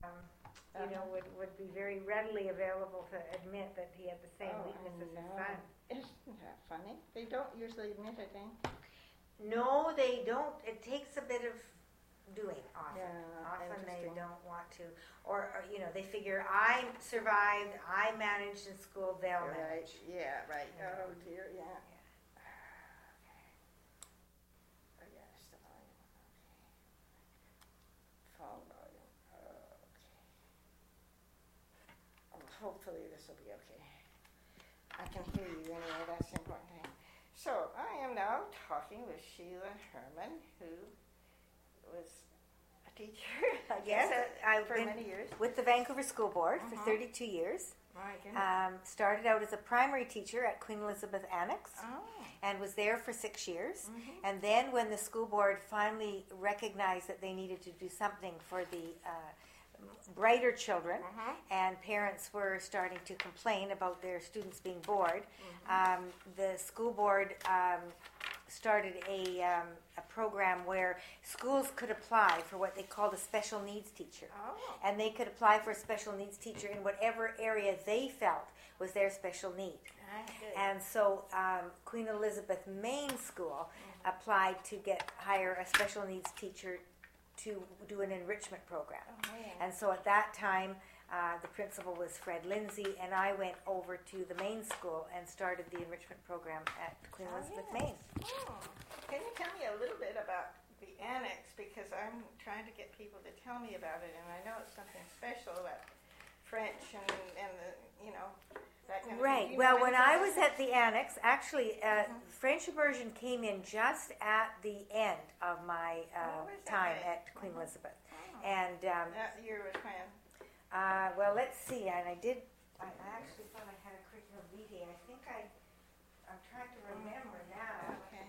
would be very readily available to admit that he had the same weakness as his son. Isn't that funny? They don't usually admit it, eh? No, they don't. It takes a bit of doing often. Yeah, often they don't want to. Or they figure, I survived, I managed in school, they'll manage. Yeah, right. Oh, dear, yeah. Hopefully this will be okay. I can hear you anyway, that's the important thing. So I am now talking with Sheila Herman, who was a teacher, I guess, for many years. With the Vancouver School Board for 32 years. Started out as a primary teacher at Queen Elizabeth Annex and was there for 6 years. And then when the school board finally recognized that they needed to do something for the brighter children, and parents were starting to complain about their students being bored, the school board started a program where schools could apply for what they called a special needs teacher. And they could apply for a special needs teacher in whatever area they felt was their special need. And so Queen Elizabeth Main School applied to hire a special needs teacher to do an enrichment program. And so at that time, the principal was Fred Lindsay, and I went over to the main school and started the enrichment program at Queen Elizabeth Main. Can you tell me a little bit about the annex? Because I'm trying to get people to tell me about it, and I know it's something special about French and the, that kind of right. thing. Well, when I was at the annex, actually, French immersion came in just at the end of my time at Queen Elizabeth. And that year was when? Well, let's see. And I actually thought I had a curriculum vitae. I think I'm trying to remember now. Okay.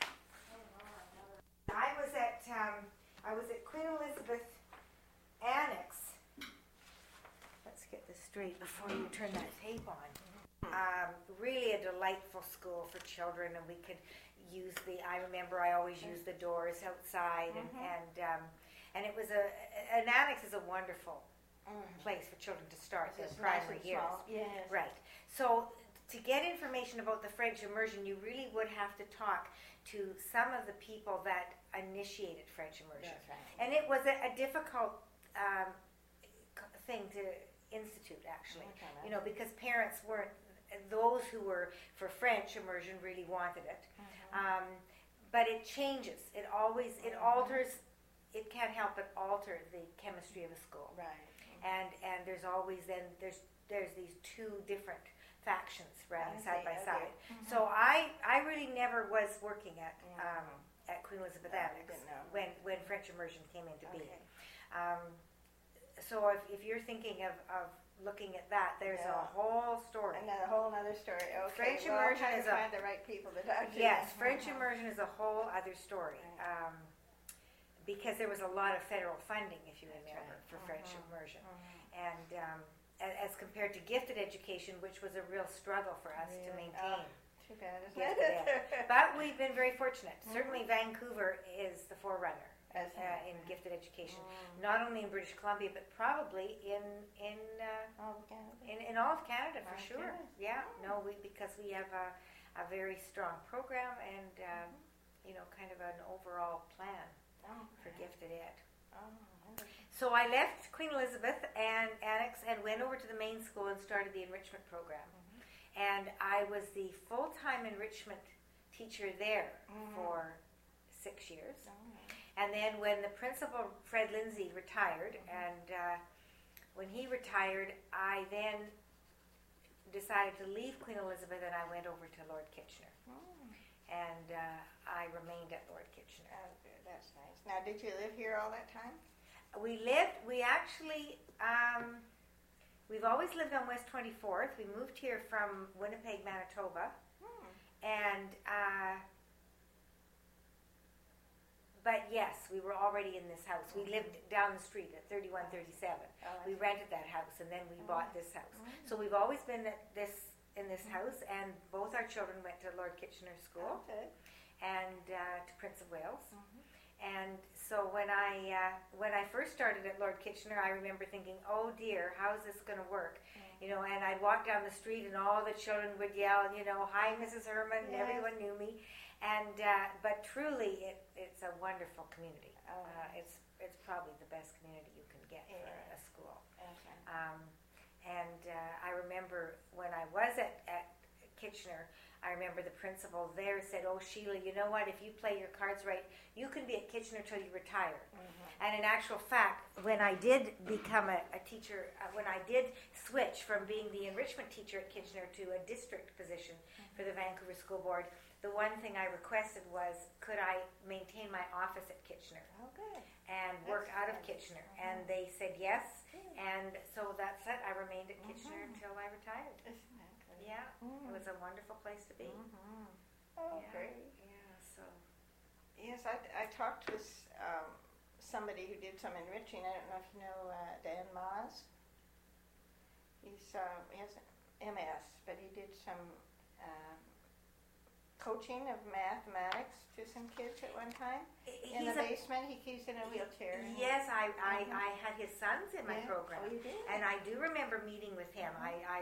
I was at Queen Elizabeth Annex. Let's get this straight before you turn that tape on. Really a delightful school for children, and we could use I remember I always used the doors outside, and it was an annex is a wonderful place for children to start their primary years. Yes. Right. So to get information about the French immersion, you really would have to talk to some of the people that initiated French immersion. That's right. And it was a difficult thing to institute, actually. Because parents weren't, those who were for French immersion really wanted it. But it changes. It alters. It can't help but alter the chemistry of a school. Right. And there's always there's these two different factions running side by side. So I really never was working at Queen Elizabeth Annex when French immersion came into being. So if you're thinking of looking at that, there's a whole story. And then a whole other story. Okay. French immersion is find the right people to talk to. Yes, French immersion is a whole other story. Because there was a lot of federal funding, if you remember, for French immersion. And as compared to gifted education, which was a real struggle for us to maintain. Too bad, isn't it? But we've been very fortunate. Certainly Vancouver is the forerunner in gifted education. Not only in British Columbia, but probably in all of Canada, for sure. Yeah, because we have a very strong program and kind of an overall plan for gifted ed. So I left Queen Elizabeth and Annex and went over to the main school and started the enrichment program. And I was the full-time enrichment teacher there for 6 years. And then when the principal, Fred Lindsay, retired, and when he retired, I then decided to leave Queen Elizabeth and I went over to Lord Kitchener. And I remained at Lord Kitchener. Oh, good. That's nice. Now, did you live here all that time? We actually, we've always lived on West 24th. We moved here from Winnipeg, Manitoba. And, but yes, we were already in this house. We lived down the street at 3137. We rented that house, and then we bought this house. So we've always been in this house, and both our children went to Lord Kitchener School and to Prince of Wales. And so when I first started at Lord Kitchener, I remember thinking, oh dear, how is this going to work? You know, and I'd walk down the street and all the children would yell, you know, hi, Mrs. Herman, and everyone knew me. And but truly, it's a wonderful community. It's probably the best community you can get for a school. Okay. And I remember when I was at Kitchener, I remember the principal there said, oh, Sheila, you know what? If you play your cards right, you can be at Kitchener till you retire. Mm-hmm. And in actual fact, when I did become a teacher, when I did switch from being the enrichment teacher at Kitchener to a district position for the Vancouver School Board, the one thing I requested was, could I maintain my office at Kitchener? Oh, good. And work out of Kitchener. And they said yes. And so that's it. I remained at Kitchener until I retired. Yeah, it was a wonderful place to be. Oh, great. Yeah, so. Yes, I talked with somebody who did some enriching. I don't know if you know Dan Maas. He has an MS, but he did some coaching of mathematics to some kids at one time. In the basement, he's in a wheelchair. Yes, I had his sons in my program. Oh, you did? And I do remember meeting with him.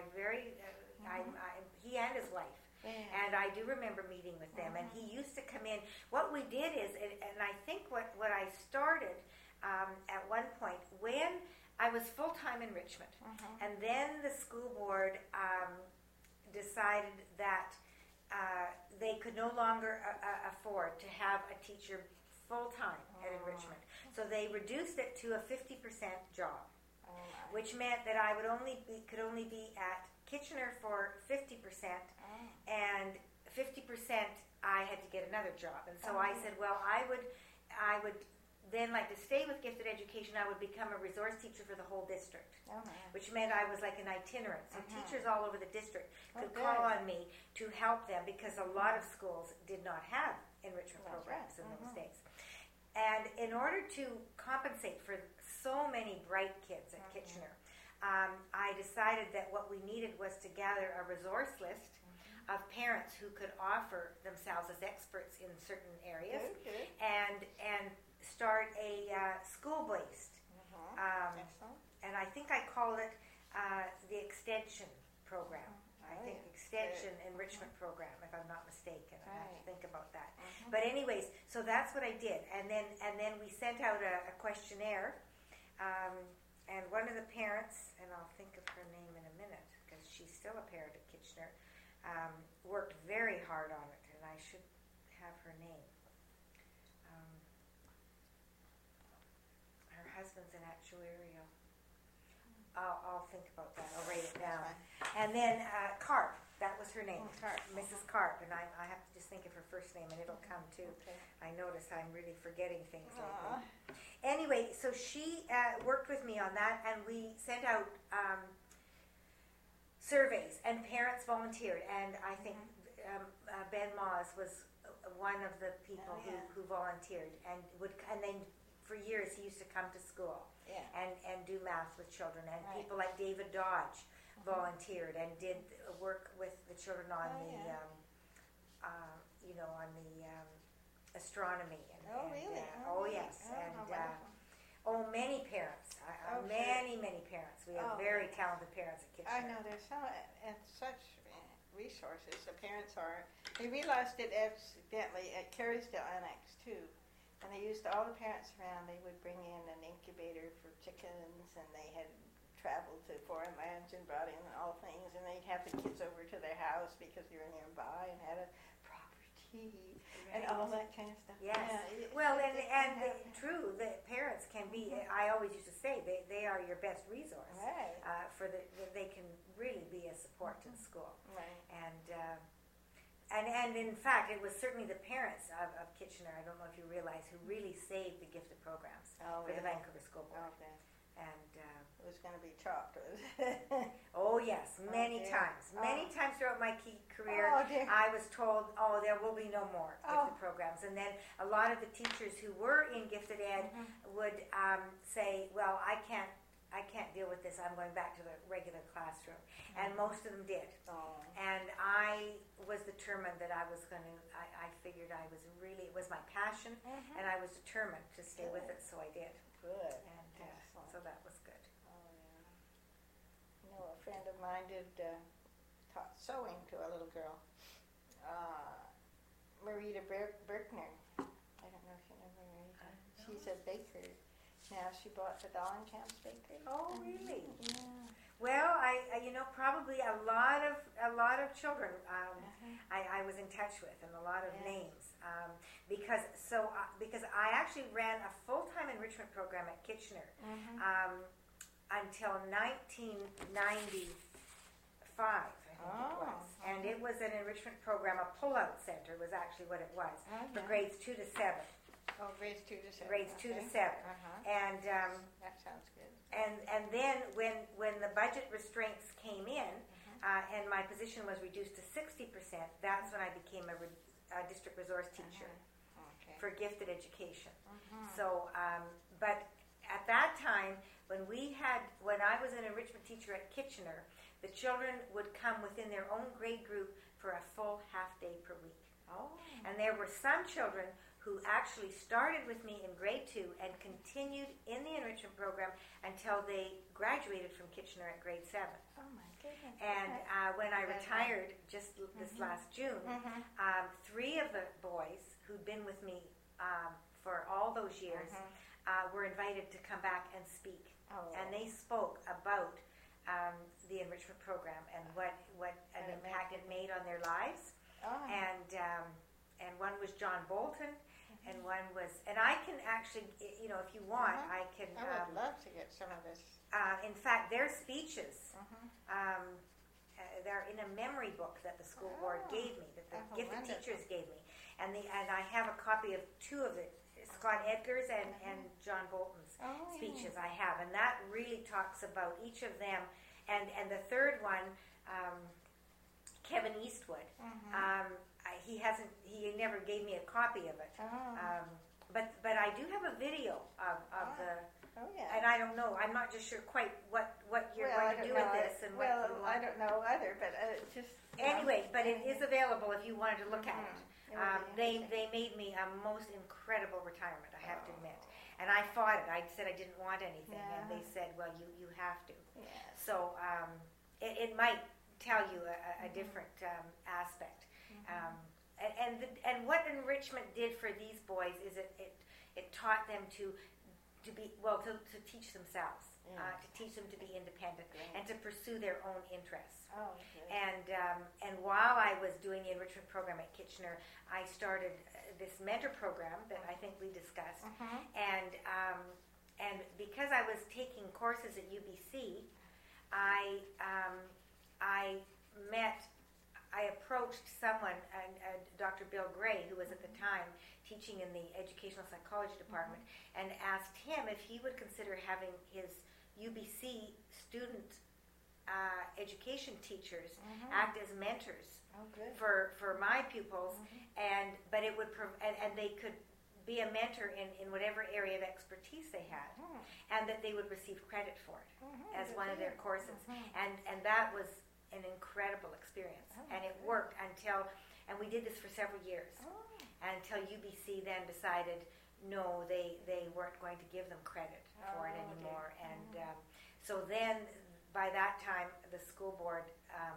He and his wife. Yeah. And I do remember meeting with them. And he used to come in. What we did is, and I think what I started at one point, when I was full-time in Richmond, and then the school board decided that they could no longer afford to have a teacher full-time at enrichment. So they reduced it to a 50% job, which meant that I could only be at Kitchener for 50%, and 50% I had to get another job. And so I said, well, I would then like to stay with gifted education. I would become a resource teacher for the whole district, which meant I was like an itinerant. So teachers all over the district could call on me to help them, because a lot of schools did not have enrichment programs in those days. And in order to compensate for so many bright kids at Kitchener, I decided that what we needed was to gather a resource list of parents who could offer themselves as experts in certain areas, and start a school-based, and I think I called it the extension program. I think extension enrichment program, if I'm not mistaken. I have to think about that. But anyways, so that's what I did, and then we sent out a questionnaire. And one of the parents, and I'll think of her name in a minute, because she's still a parent at Kitchener, worked very hard on it, and I should have her name. Her husband's an actuarial. I'll think about that. I'll write it down. And then Karp, that was her name, Mrs. Karp, and I have to just think of her first name, and it'll come too. I notice I'm really forgetting things lately. Anyway, so she worked with me on that, and we sent out surveys, and parents volunteered. And I think Ben Maas was one of the people who volunteered, and then for years he used to come to school and do math with children. And people like David Dodge volunteered and did work with the children on on the astronomy. Really? Yes. Many parents. Many parents. We have very talented parents at Kitchener. I know, there's such resources. The parents are. They realized it accidentally at Kerrysdale Annex too. And they used all the parents around. They would bring in an incubator for chickens, and they had traveled to foreign lands and brought in all things. And they'd have the kids over to their house because they were nearby, and had a proper tea and all that kind of stuff. Yes. Well, and true, the parents can be. I always used to say they are your best resource. Right. They can really be a support to the school. Right. And in fact, it was certainly the parents of Kitchener, I don't know if you realize, who really saved the gifted programs for the Vancouver School Board. Okay. And it was going to be chopped. Oh yes, many times throughout my career, I was told, there will be no more gifted programs. And then a lot of the teachers who were in gifted ed would say, well, I can't I can't deal with this. I'm going back to the regular classroom. And most of them did. Oh. And I was determined that I was going to, I figured it was my passion, and I was determined to stay with it, so I did. Good. And so that was good. Oh, yeah. You know, a friend of mine taught sewing to a little girl, Marita Berkner. I don't know if you know Marita. She's a baker. Now she bought the Dollenkamp Bakery. Oh, really? Yeah. Well, I probably a lot of children I was in touch with, and a lot of names because I actually ran a full-time enrichment program at Kitchener until 1995. I think it was, and it was an enrichment program. A pull-out center was actually what it was for grades 2 to 7. Oh, grades 2 to 7. Grades 2 to 7. And that sounds good. And then when the budget restraints came in, and my position was reduced to 60%, that's when I became a district resource teacher for gifted education. So, but at that time, when I was an enrichment teacher at Kitchener, the children would come within their own grade group for a full half day per week. Oh. And there were some children who actually started with me in grade 2 and continued in the enrichment program until they graduated from Kitchener at grade 7. Oh my goodness. And when I retired just this last June, 3 of the boys who'd been with me for all those years were invited to come back and speak. Oh. And they spoke about the enrichment program and what an impact it made on their lives. Oh. And one was John Bolton, and one was, and I can actually, if you want, I can. I would love to get some of this. In fact, their speeches, they're in a memory book that the school board gave me, that the gifted teachers gave me, and I have a copy of 2 of it, Scott Edgar's and John Bolton's speeches. I have, and that really talks about each of them, and the third one, Kevin Eastwood. He never gave me a copy of it. But I do have a video of the. Oh, yeah. And I don't know. I'm not just sure quite what you're going to do with this. And I don't know either. But just anyway. But it is available if you wanted to look at it. They made me a most incredible retirement, I have to admit. And I fought it. I said I didn't want anything, and they said, "Well, you have to." Yes. So it might tell you a different aspect. And what enrichment did for these boys is it taught them to teach themselves, to teach them to be independent and to pursue their own interests. Oh, okay. And while I was doing the enrichment program at Kitchener, I started this mentor program that I think we discussed, and because I was taking courses at UBC, I approached someone, Dr. Bill Gray, who was at the time teaching in the educational psychology department, and asked him if he would consider having his UBC student education teachers act as mentors for my pupils, but it would and they could be a mentor in whatever area of expertise they had, and that they would receive credit for it as one of their courses, and that was an incredible experience, and it worked and we did this for several years, until UBC then decided no, they weren't going to give them credit for it anymore, and so then by that time the school board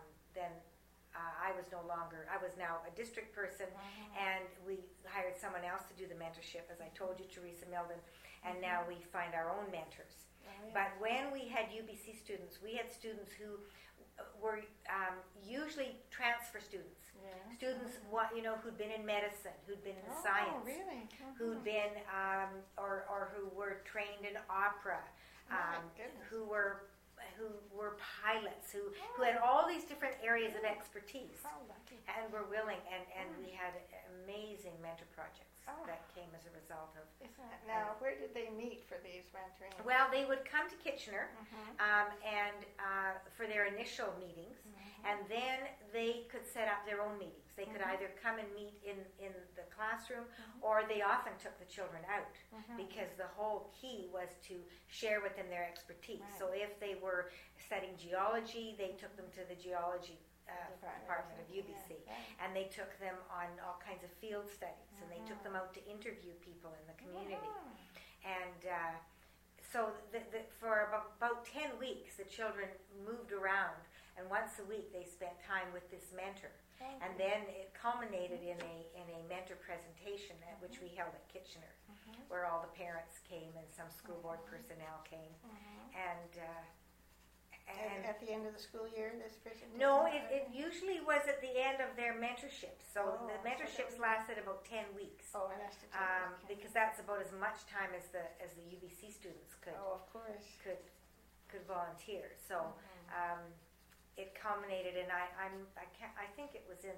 I was no longer. I was now a district person, and we hired someone else to do the mentorship, as I told you, Teresa Milden, and now we find our own mentors. But when we had UBC students, we had students who were usually transfer students. Students, who'd been in medicine, who'd been in science, who'd been, or who were trained in opera, who were pilots, who had all these different areas of expertise, and were willing, and we had amazing mentor projects that came as a result of. Now, where did they meet for these mentoring? Well, they would come to Kitchener and for their initial meetings, and then they could set up their own meetings. They could either come and meet in the classroom, or they often took the children out because the whole key was to share with them their expertise. Right. So if they were studying geology, they took them to the geology department of UBC, and they took them on all kinds of field studies, and they took them out to interview people in the community. And so for about 10 weeks, the children moved around, and once a week they spent time with this mentor. And then it culminated in a mentor presentation which we held at Kitchener, where all the parents came and some school board personnel came. And at the end of the school year, this presentation? No, it usually was at the end of their mentorship. So the mentorships lasted about 10 weeks. Oh, it lasted 10 weeks. Because that's about as much time as the UBC students could. Oh, of course. Could volunteer. So it culminated, and I think it was in.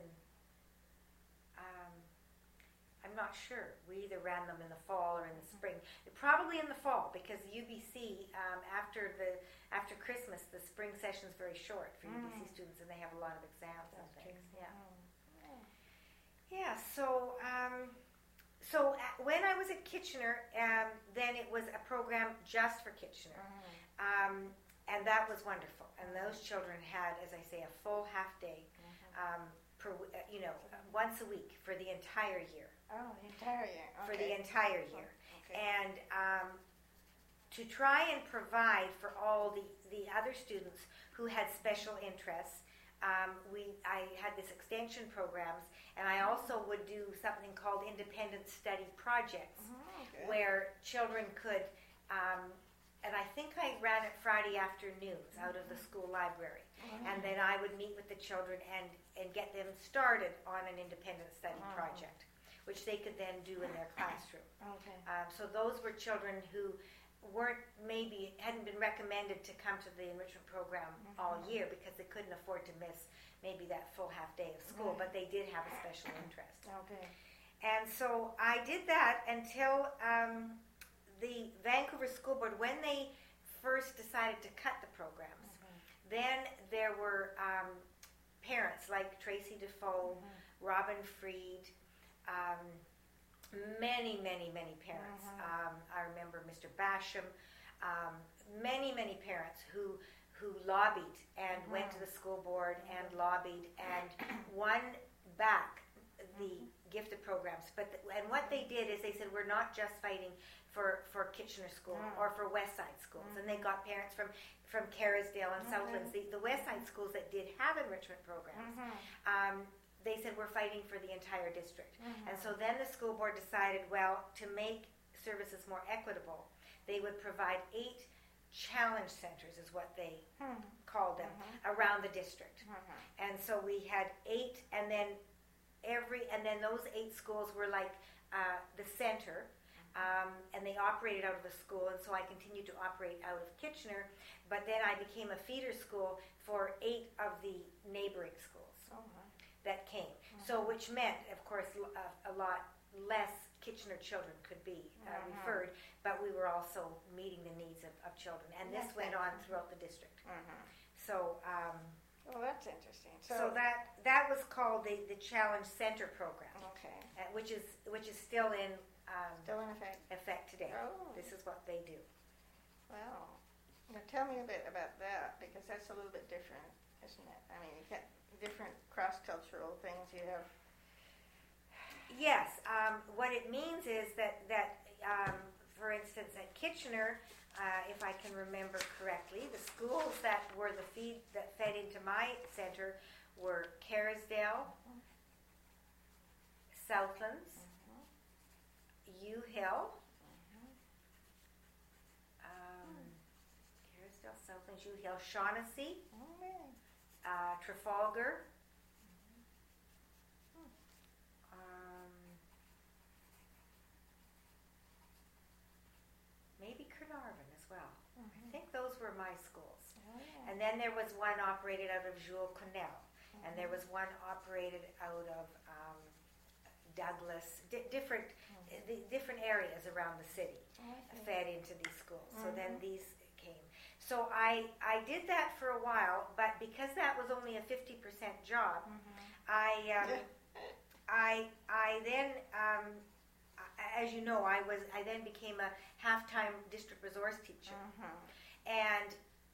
I'm not sure. We either ran them in the fall or in the spring. Probably in the fall, because UBC after Christmas, the spring session is very short for UBC students, and they have a lot of exams and things. Yeah. So when I was at Kitchener, then it was a program just for Kitchener, and that was wonderful. And those children had, as I say, a full half day, once a week for the entire year. Oh, the entire year. Okay. For the entire year. Okay. And to try and provide for all the other students who had special interests, I had this extension programs, and I also would do something called independent study projects, where children could, and I think I ran it Friday afternoons out of the school library. And then I would meet with the children and get them started on an independent study project, which they could then do in their classroom. Okay. So those were children who hadn't been recommended to come to the enrichment program all year because they couldn't afford to miss maybe that full half day of school, but they did have a special interest. Okay. And so I did that until the Vancouver School Board, when they first decided to cut the programs, then there were parents like Tracy Defoe, Robin Freed, many parents. I remember Mr. Basham, many parents who lobbied and went to the school board and lobbied and won back the gifted programs. And what they did is they said, we're not just fighting for Kitchener School or for West Side schools. And they got parents from Kerrisdale and Southlands, the West Side schools that did have enrichment programs. They said, we're fighting for the entire district. And so then the school board decided, well, to make services more equitable, they would provide 8 challenge centers, is what they called them, around the district. And so we had 8, and then those 8 schools were like the center, and they operated out of the school, and so I continued to operate out of Kitchener, but then I became a feeder school for 8 of the neighboring schools that came. So which meant, of course, a lot less Kitchener children could be referred, but we were also meeting the needs of children, and this went on throughout the district. So well, that's interesting. So that was called the Challenge Center program, which is still in effect today. This is what they do. Well, now tell me a bit about that, because that's a little bit different, isn't it? I mean, you got different cross-cultural things you have. Yes. What it means is that for instance, at Kitchener, if I can remember correctly, the schools that were that fed into my center were Kerrisdale, Southlands, U-Hill, Kerrisdale, Southlands, U-Hill, Shaughnessy, Trafalgar, maybe Carnarvon as well. I think those were my schools. And then there was one operated out of Jules Connell, and there was one operated out of Douglas, different areas around the city fed into these schools. So then these came. So I did that for a while, but because that was only a 50% job, I then, as you know, I then became a half-time district resource teacher. And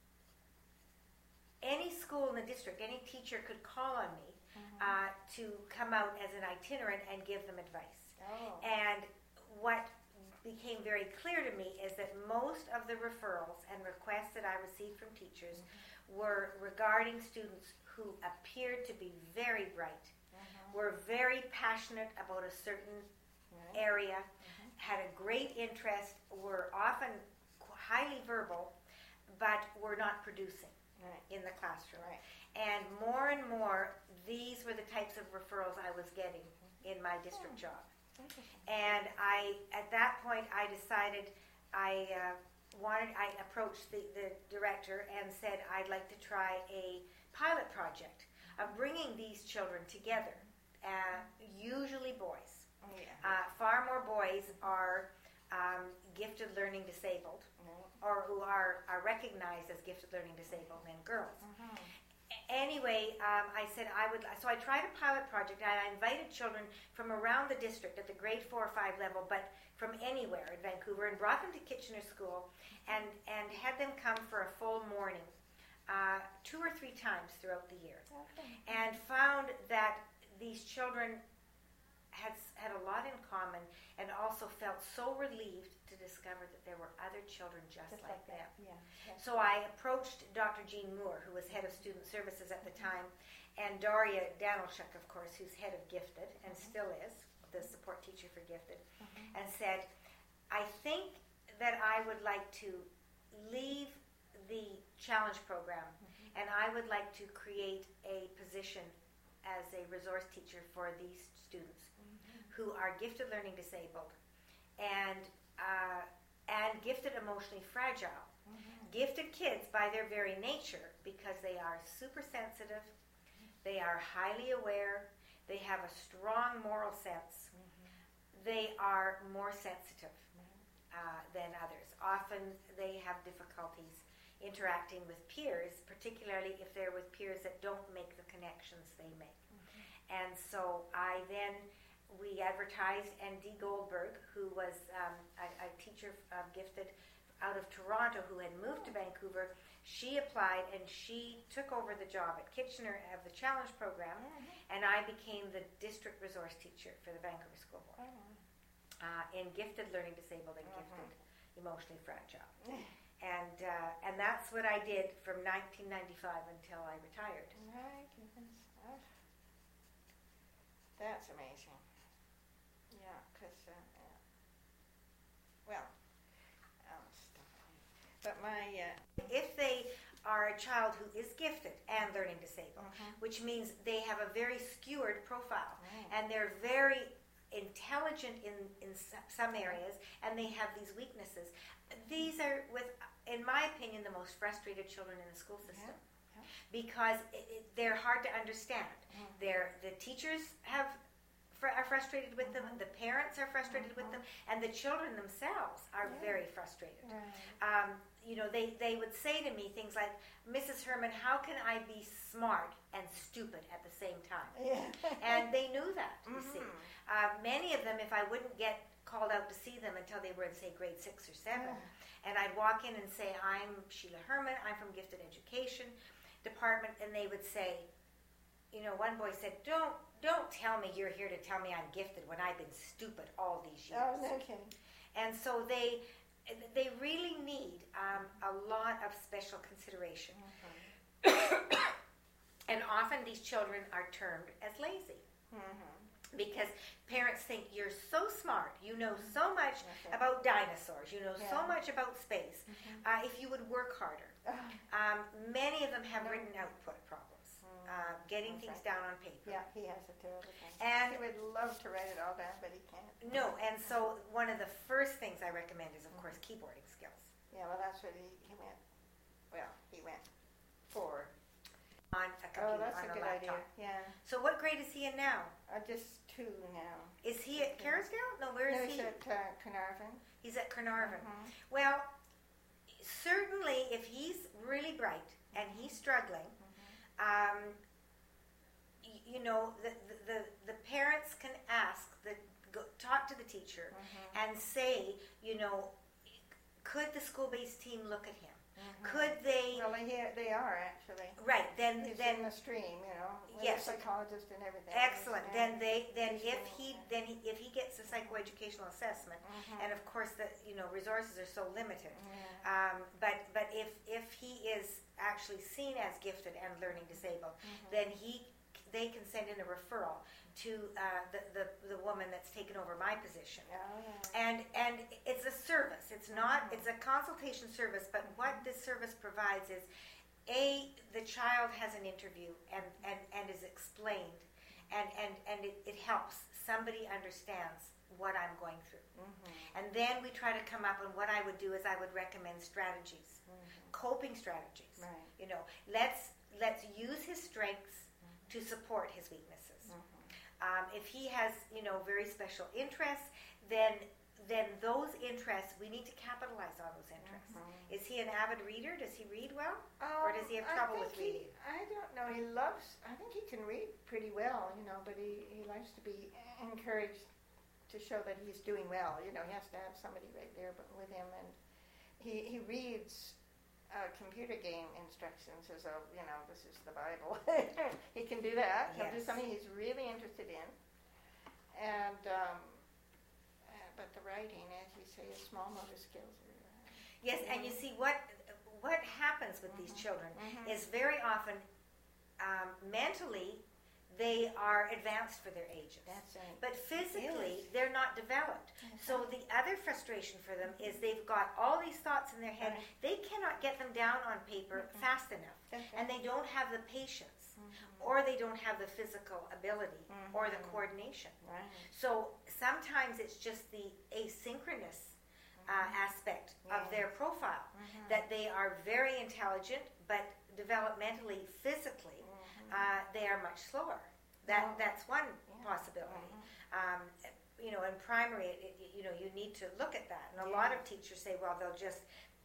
any school in the district, any teacher could call on me to come out as an itinerant and give them advice. And what became very clear to me is that most of the referrals and requests that I received from teachers were regarding students who appeared to be very bright, were very passionate about a certain area, had a great interest, were often highly verbal, but were not producing in the classroom. And more, these were the types of referrals I was getting in my district job. And at that point, I decided I approached the director and said I'd like to try a pilot project of bringing these children together, usually boys. Far more boys are gifted learning disabled, or who are recognized as gifted learning disabled than girls. Anyway, I said so I tried a pilot project, and I invited children from around the district at the grade 4 or 5 level, but from anywhere in Vancouver, and brought them to Kitchener School, and had them come for a full morning, 2 or 3 times throughout the year, and found that these children had a lot in common, and also felt so relieved to discover that there were other children just like them. So I approached Dr. Jean Moore, who was head of student services at the time, and Daria Danilchuk, of course, who's head of Gifted, and still is, the support teacher for Gifted, and said, I think that I would like to leave the challenge program, and I would like to create a position as a resource teacher for these students who are gifted learning disabled and gifted emotionally fragile. Gifted kids by their very nature, because they are super sensitive, they are highly aware, they have a strong moral sense, they are more sensitive than others. Often they have difficulties interacting with peers, particularly if they're with peers that don't make the connections they make. And so we advertised, and Dee Goldberg, who was a teacher of Gifted out of Toronto who had moved to Vancouver, she applied and she took over the job at Kitchener of the Challenge program, and I became the district resource teacher for the Vancouver School Board in gifted learning disabled and gifted emotionally fragile. And that's what I did from 1995 until I retired. My goodness. That's amazing. Yeah, because, but if they are a child who is gifted and learning disabled, which means they have a very skewered profile, and they're very intelligent in some areas, and they have these weaknesses. These are, in my opinion, the most frustrated children in the school system. Because they're hard to understand. The teachers are frustrated with them, the parents are frustrated with them, and the children themselves are very frustrated. They would say to me things like, Mrs. Herman, how can I be smart and stupid at the same time? And they knew that, you see. Many of them, if I wouldn't get called out to see them until they were in, say, grade 6 or 7, and I'd walk in and say, I'm Sheila Herman, I'm from Gifted Education Department, and they would say, one boy said, don't tell me you're here to tell me I'm gifted when I've been stupid all these years. And so they really need a lot of special consideration. And often these children are termed as lazy. Because parents think you're so smart, you know so much about dinosaurs, you know so much about space, if you would work harder. Many of them have written output problems, getting things down on paper. Yeah, he has a terrible time. And he would love to write it all down, but he can't. No, and so one of the first things I recommend is, of course, keyboarding skills. Yeah, well, that's what he went. Well, he went for on a computer, that's on a good laptop. idea. Yeah. So what grade is he in now? Just 2 2 now. Is he at Kerrisdale? No, where is he? He's at Carnarvon. He's at Carnarvon. Well, certainly if he's really bright and he's struggling, you know, the parents can ask, talk to the teacher and say, you know, could the school-based team look at him? Could they? Well, they are actually. Right. Then he's in the stream, you know. Yes. A psychologist and everything. Excellent. If he gets a psychoeducational assessment, and of course the resources are so limited. But if he is actually seen as gifted and learning disabled, then they can send in a referral to the woman that's taken over my position. And it's a service. It's not. It's a consultation service. But what this service provides is, the child has an interview and is explained, and it helps. Somebody understands what I'm going through, and then we try to come up. And what I would do is I would recommend strategies, coping strategies. Right. You know, let's use his strengths to support his weaknesses. If he has, very special interests, then those interests, we need to capitalize on those interests. Is he an avid reader? Does he read well? Or does he have trouble with reading? I don't know. I think he can read pretty well, but he likes to be encouraged to show that he's doing well. He has to have somebody right there with him. And he reads computer game instructions as though, this is the Bible. He can do that. He'll do something he's really interested in. And but the writing, as you say, is small motor skills. Yes, and you see what happens with these children is very often mentally they are advanced for their ages. That's right. But physically, they're not developed. So the other frustration for them is they've got all these thoughts in their head. They cannot get them down on paper fast enough. And they don't have the patience, or they don't have the physical ability, or the coordination. So sometimes it's just the asynchronous aspect of their profile, that they are very intelligent, but developmentally, physically, they are much slower. That's one possibility. In primary, you need to look at that. And a lot of teachers say, well, they'll just,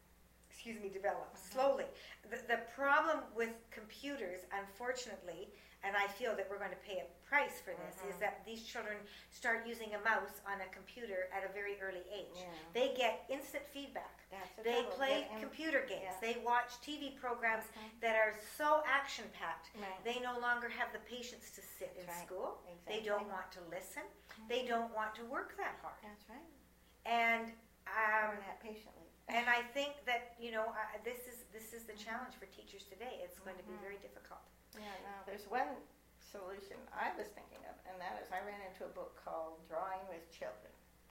develop slowly. The problem with computers, unfortunately, and I feel that we're going to pay a price for this, is that these children start using a mouse on a computer at a very early age. They get instant feedback. They play computer games. They watch TV programs that are so action-packed. They no longer have the patience to sit in school. They don't want to listen. They don't want to work that hard. That's right. And that patiently. And I think that this is the challenge for teachers today. It's going to be very difficult. Yeah, no, there's one solution I was thinking of, and that is I ran into a book called Drawing with Children.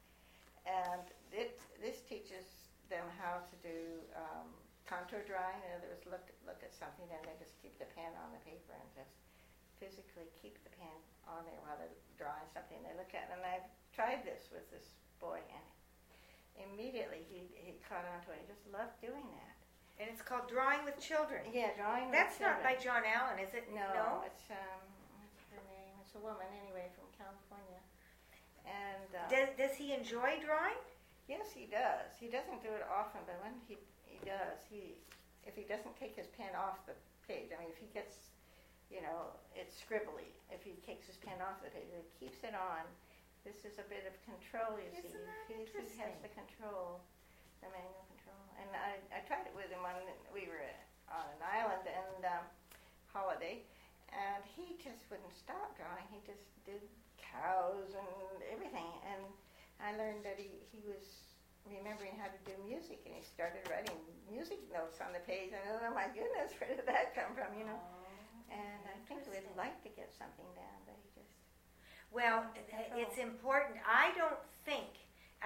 And this teaches them how to do contour drawing. In other words, look at something and they just keep the pen on the paper and just physically keep the pen on there while they're drawing something they look at. And I've tried this with this boy, and immediately he caught on to it. He just loved doing that. And it's called Drawing with Children. Yeah, Drawing with Children. That's not by John Allen, is it? No, it's what's her name? It's a woman anyway from California. And does he enjoy drawing? Yes, he does. He doesn't do it often, but when he does, if he doesn't take his pen off the page, I mean, if he gets, it's scribbly. If he takes his pen off the page, he keeps it on. This is a bit of control, you see. He has the control, the manual control. And I tried it with him we were on an island and holiday, and he just wouldn't stop drawing. He just did cows and everything. And I learned that he was remembering how to do music, and he started writing music notes on the page. And oh my goodness, where did that come from? And I think we'd like to get something down, but he just. Well, it's important. I don't think.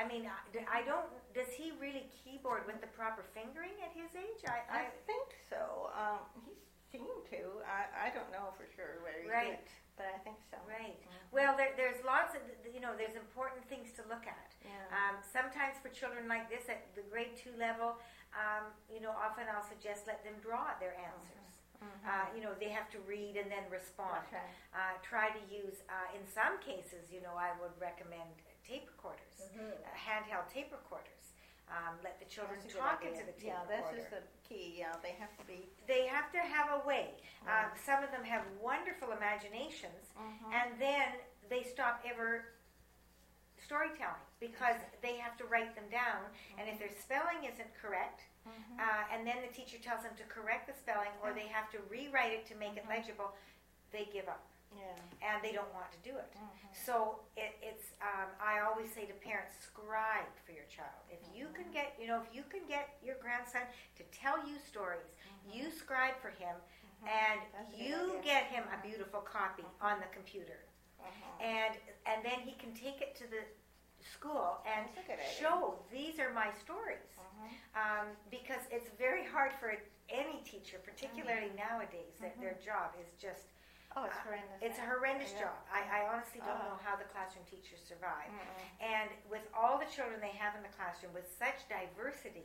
Does he really keyboard with the proper fingering at his age? I think so. He seemed to. I don't know for sure where he did, but I think so. Right. Well, there's lots of, there's important things to look at. Sometimes for children like this at the grade 2 level, often I'll suggest let them draw their answers. They have to read and then respond. Okay. Try to use, in some cases, I would recommend tape recorders, handheld tape recorders. Let the children talk into the tape recorder. This is the key. They have to be. They have to have a way. Some of them have wonderful imaginations, and then they stop ever storytelling because they have to write them down, and if their spelling isn't correct, and then the teacher tells them to correct the spelling, or they have to rewrite it to make it legible, they give up. Yeah. And they don't want to do it. So it's. I always say to parents, scribe for your child. If you can get, if you can get your grandson to tell you stories, you scribe for him, and you get him a beautiful copy on the computer, and then he can take it to the school and show these are my stories, because it's very hard for any teacher, particularly nowadays, that their job is just. Oh, it's horrendous. It's a horrendous job. I honestly don't know how the classroom teachers survive. And with all the children they have in the classroom, with such diversity,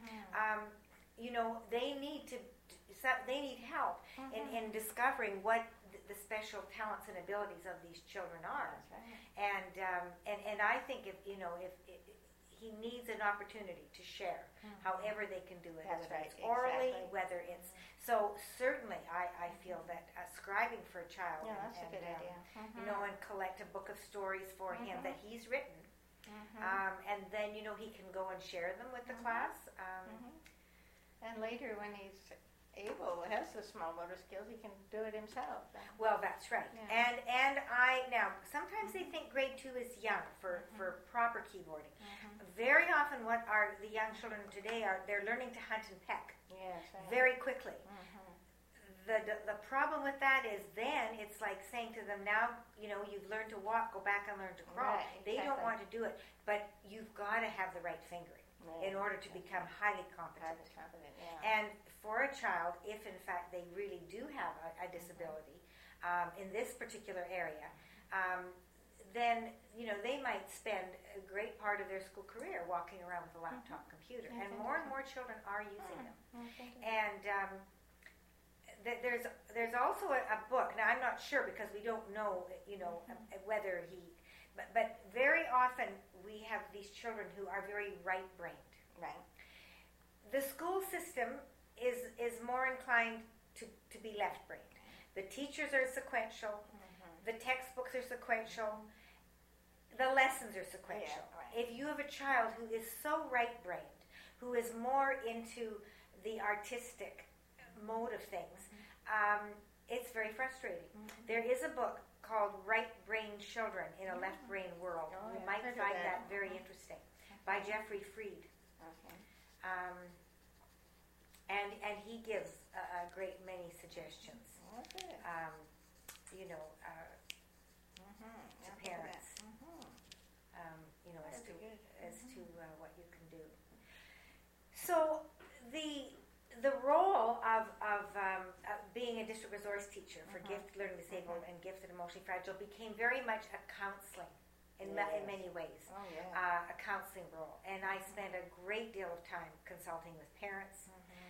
they need help in discovering what the special talents and abilities of these children are. That's right. And I think if he needs an opportunity to share, however they can do it, That's whether right. it's orally, Exactly. whether it's. So certainly, I feel that scribing for a child, that's a good idea. And collect a book of stories for him that he's written, and then he can go and share them with the class. And later, when he's able, has the small motor skills, he can do it himself. Well, that's right. Yeah. And now sometimes they think grade 2 is young for proper keyboarding. Very often, what are the young children today are? They're learning to hunt and peck. Yes, very quickly. The problem with that is then it's like saying to them, now you've learned to walk, go back and learn to crawl. Right, exactly. They don't want to do it, but you've got to have the right fingering in order to become highly competent. And for a child, if in fact they really do have a disability in this particular area, then they might spend a great part of their school career walking around with a laptop computer, and more children are using them. And there's also a book. Now I'm not sure because we don't know, whether he. But very often we have these children who are very right-brained. Right. The school system is more inclined to be left-brained. The teachers are sequential. The textbooks are sequential. The lessons are sequential. Yeah, right. If you have a child who is so right-brained, who is more into the artistic mode of things, it's very frustrating. There is a book called Right-Brained Children in a Left-Brained World. You might find that very interesting, by Jeffrey Fried. And he gives a great many suggestions, to parents. As to what you can do. So the role of being a district resource teacher for gifted learning disabled and gifted emotionally fragile became very much a counseling in many ways. A counseling role, and I spent a great deal of time consulting with parents,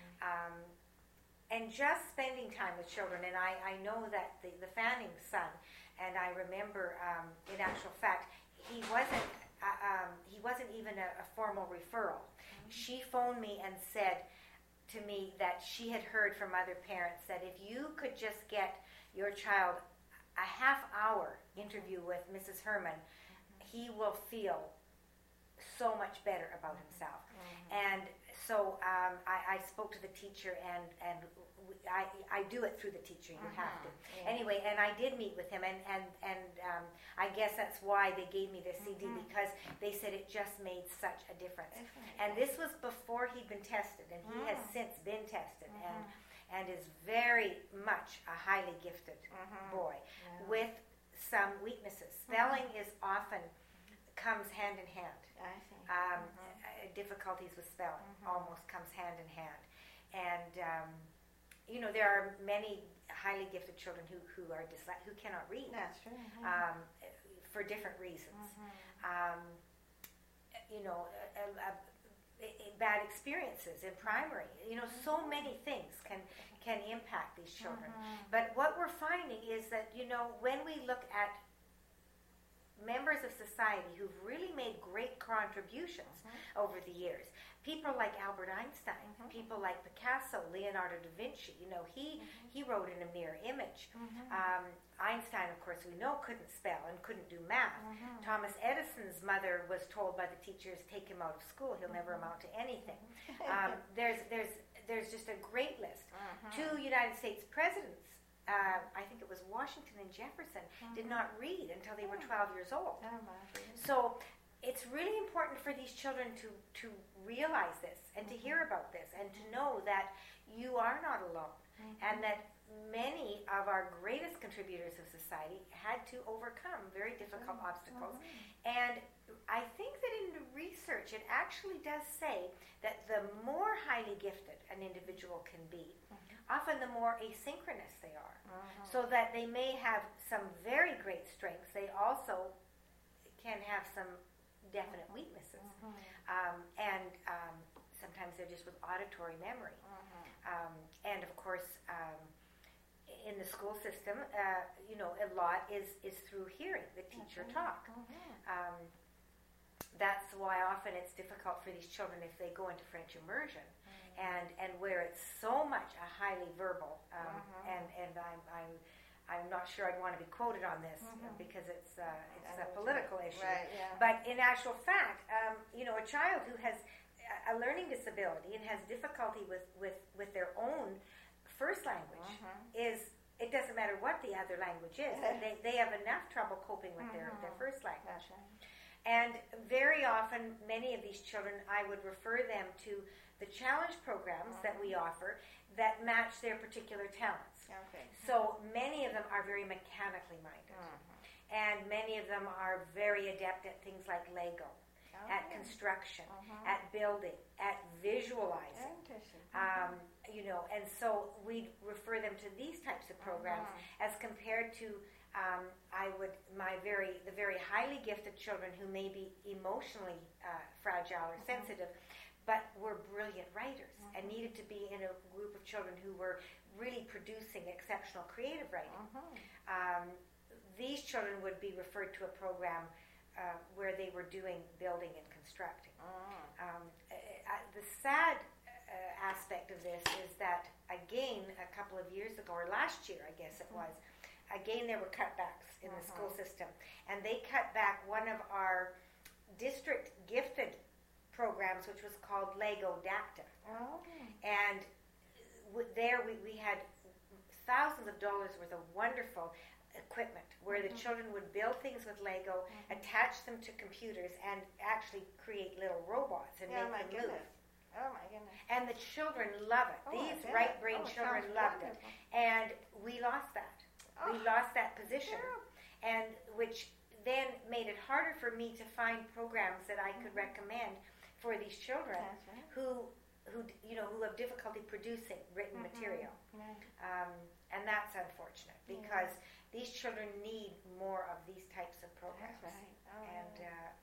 and just spending time with children. And I know that the Fanning son, and I remember in actual fact he wasn't even a formal referral. She phoned me and said to me that she had heard from other parents that if you could just get your child a half-hour interview with Mrs. Herman, he will feel so much better about himself. And so I spoke to the teacher, and I do it through the teacher. You have to. Anyway, and I did meet with him, and I guess that's why they gave me their CD, because they said it just made such a difference. And this was before he'd been tested, and he has since been tested, and is very much a highly gifted boy with some weaknesses. Spelling is often comes hand in hand. I see. Difficulties with spelling almost comes hand in hand, and there are many highly gifted children who cannot read. That's true. For bad experiences in primary. So many things can impact these children. But what we're finding is that, when we look at members of society who've really made great contributions over the years, people like Albert Einstein, people like Picasso, Leonardo da Vinci, he wrote in a mirror image. Einstein, of course, we know couldn't spell and couldn't do math. Thomas Edison's mother was told by the teachers, take him out of school, he'll never amount to anything. There's just a great list. 2 United States presidents, I think it was Washington and Jefferson, did not read until they were 12 years old. So it's really important for these children to realize this and to hear about this and to know that you are not alone and that many of our greatest contributors of society had to overcome very difficult obstacles. And I think that in the research it actually does say that the more highly gifted an individual can be, often the more asynchronous they are. So that they may have some very great strengths, they also can have some definite weaknesses. And sometimes they're just with auditory memory. And of course, in the school system, a lot is through hearing the teacher talk. That's why often it's difficult for these children if they go into French immersion, and where it's so much a highly verbal, and I'm not sure I'd want to be quoted on this because it's a political issue. Right, yeah. But in actual fact, a child who has a learning disability and has difficulty with their own first language it doesn't matter what the other language is. They have enough trouble coping with their first language. And very often, many of these children, I would refer them to the challenge programs that we offer that match their particular talents. So many of them are very mechanically minded. And many of them are very adept at things like Lego, at construction, at building, at visualizing. And so we refer them to these types of programs as compared to the very highly gifted children who may be emotionally fragile or sensitive, but were brilliant writers and needed to be in a group of children who were really producing exceptional creative writing. These children would be referred to a program where they were doing building and constructing. The sad aspect of this is that, again, a couple of years ago, or last year, I guess it was, again, there were cutbacks in the school system. And they cut back one of our district gifted programs, which was called Lego Dacta. And there we had thousands of dollars worth of wonderful equipment where the children would build things with Lego, attach them to computers, and actually create little robots and make them move. Oh my goodness. And the children love it. These right-brained children loved it. And we lost that. We lost that position. And which then made it harder for me to find programs that I could recommend for these children who have difficulty producing written material. And that's unfortunate because these children need more of these types of programs. And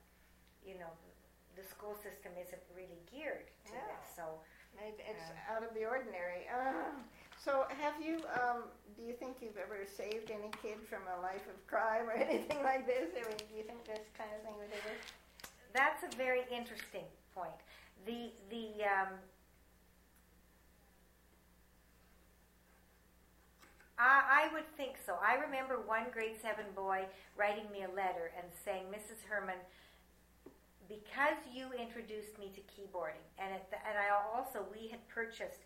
the school system isn't really geared to this. So it's out of the ordinary. So have you, do you think you've ever saved any kid from a life of crime or anything like this? I mean, do you think this kind of thing would ever? That's a very interesting point. I would think so. I remember one grade 7 boy writing me a letter and saying, Mrs. Herman, because you introduced me to keyboarding, we had purchased,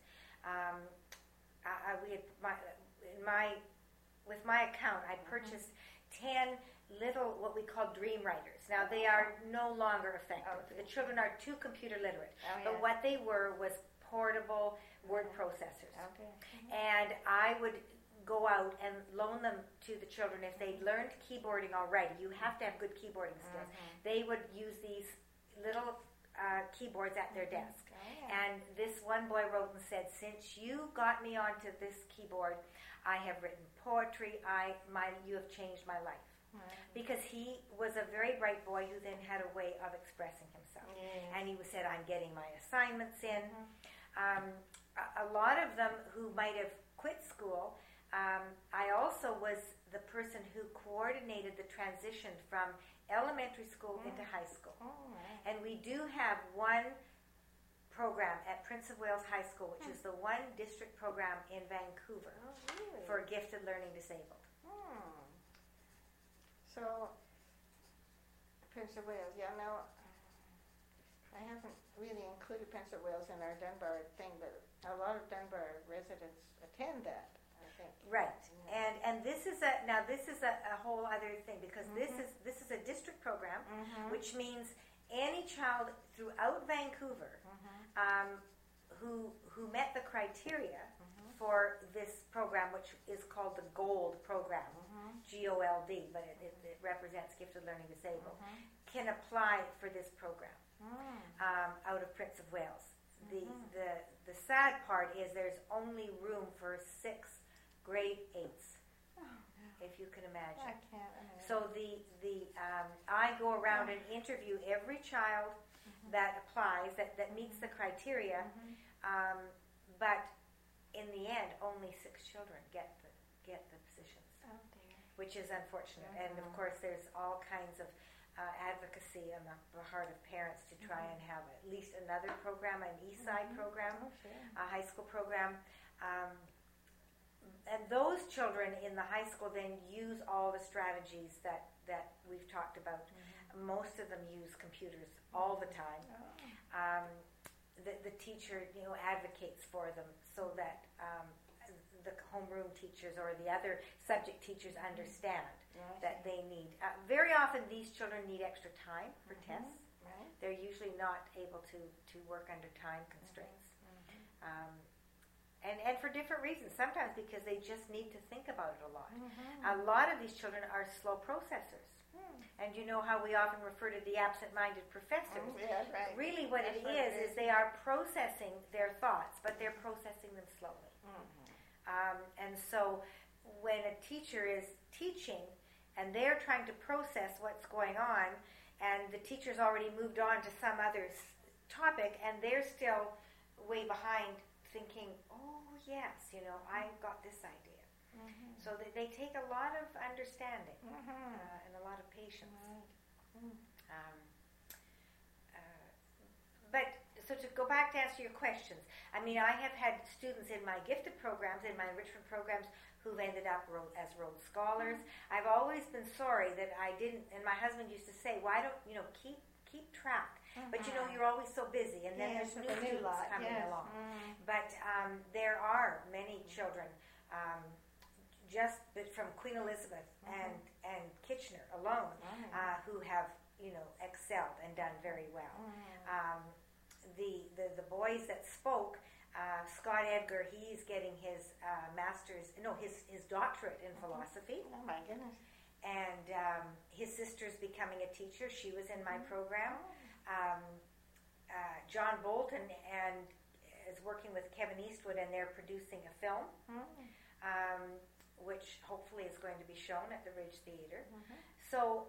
with my account, I purchased 10 little, what we call dream writers. Now, they are no longer effective. The children are too computer literate. But what they were was portable word processors. And I would go out and loan them to the children if they'd learned keyboarding already. You have to have good keyboarding skills. They would use these little keyboards at their desk. And this one boy wrote and said, since you got me onto this keyboard, I have written poetry. You have changed my life. Because he was a very bright boy who then had a way of expressing himself. myself. And he said, I'm getting my assignments in. A lot of them who might have quit school, I also was the person who coordinated the transition from elementary school into high school. And we do have one program at Prince of Wales High School, which is the one district program in Vancouver for gifted learning disabled. So, Prince of Wales, no, I haven't really included Prince of Wales in our Dunbar thing, but a lot of Dunbar residents attend that, I think. Right, and this is a whole other thing, because this is a district program, which means any child throughout Vancouver who met the criteria for this program, which is called the GOLD program, GOLD, but it represents Gifted Learning Disabled, can apply for this program out of Prince of Wales. The sad part is there's only room for 6 grade 8s. If you can imagine. I can't imagine. So I go around and interview every child that applies, that meets the criteria, but in the end, only 6 children get the positions, which is unfortunate. And of course, there's all kinds of advocacy on the part of parents to try and have at least another program, an Eastside program, a high school program. And those children in the high school then use all the strategies that we've talked about. Most of them use computers all the time. The teacher, advocates for them so that the homeroom teachers or the other subject teachers understand that they need. Very often, these children need extra time for tests. They're usually not able to work under time constraints. And for different reasons. Sometimes because they just need to think about it a lot. A lot of these children are slow processors. And you know how we often refer to the absent-minded professors. Really what it is they are processing their thoughts, but they're processing them slowly. And so when a teacher is teaching and they're trying to process what's going on, and the teacher's already moved on to some other topic, and they're still way behind thinking, oh yes, I got this idea. So they take a lot of understanding and a lot of patience. But so to go back to answer your questions, I have had students in my gifted programs, in my enrichment programs, who've ended up as Rhodes Scholars. I've always been sorry that I didn't, and my husband used to say, why don't, keep track. But you're always so busy, and then there's new students coming along. But there are many children, just from Queen Elizabeth and Kitchener alone, who have excelled and done very well. The boys that spoke, Scott Edgar, he's getting his his doctorate in philosophy. Oh my goodness! And his sister's becoming a teacher. She was in my program. John Bolton is working with Kevin Eastwood, and they're producing a film, which hopefully is going to be shown at the Ridge Theatre. So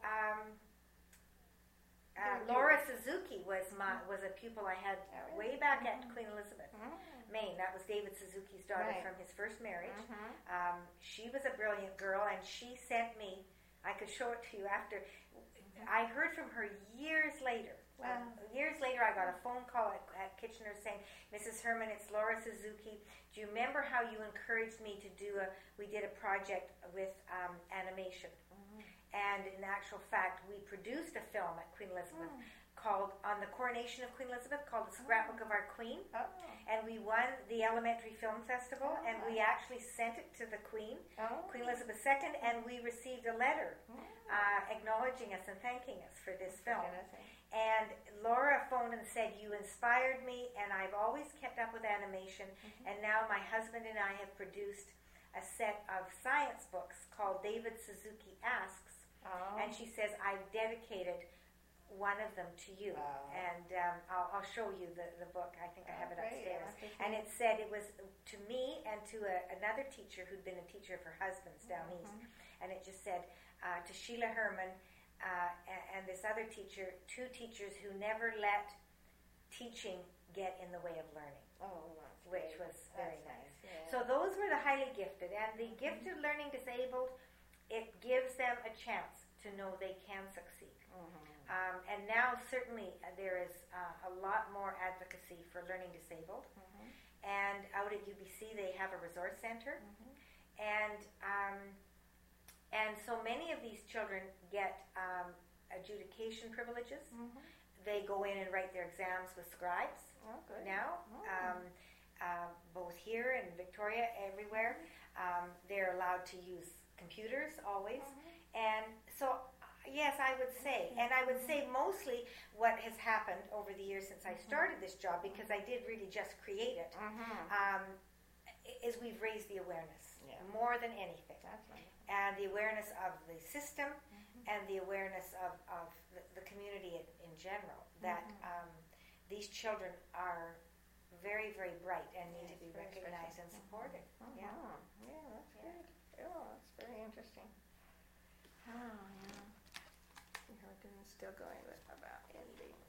Laura Suzuki was a pupil I had way back at Queen Elizabeth, Maine. That was David Suzuki's daughter from his first marriage. She was a brilliant girl, and she sent me. I could show it to you after. I heard from her years later. Years later, I got a phone call at Kitchener saying, Mrs. Herman, it's Laura Suzuki. Do you remember how you encouraged me to we did a project with animation? And in actual fact, we produced a film at Queen Elizabeth called, on the coronation of Queen Elizabeth, called The Scrapbook of Our Queen. And we won the Elementary Film Festival, and we actually sent it to the Queen, Queen Elizabeth II, and we received a letter acknowledging us and thanking us for this film. And Laura phoned and said, you inspired me, and I've always kept up with animation, and now my husband and I have produced a set of science books called David Suzuki Asks, and she says, I've dedicated one of them to you. And I'll show you the book. I think I have it upstairs. And it said it was to me and to another teacher who'd been a teacher of her husband's down east. And it just said, to Sheila Herman, and this other teacher, two teachers who never let teaching get in the way of learning. Which was very nice. Yeah. So those were the highly gifted, and the gifted learning disabled, it gives them a chance to know they can succeed. And now certainly there is a lot more advocacy for learning disabled. And out at UBC they have a resource center, and so many of these children get adjudication privileges. They go in and write their exams with scribes now, both here in Victoria, everywhere. They're allowed to use computers always. And so, yes, I would say, and I would say mostly what has happened over the years since I started this job, because I did really just create it, is we've raised the awareness more than anything. And the awareness of the system and the awareness of the community in general, that these children are very, very bright and need to be recognized and supported. Yeah, that's good. Oh, that's very interesting. Oh, yeah. We're still going with about ending.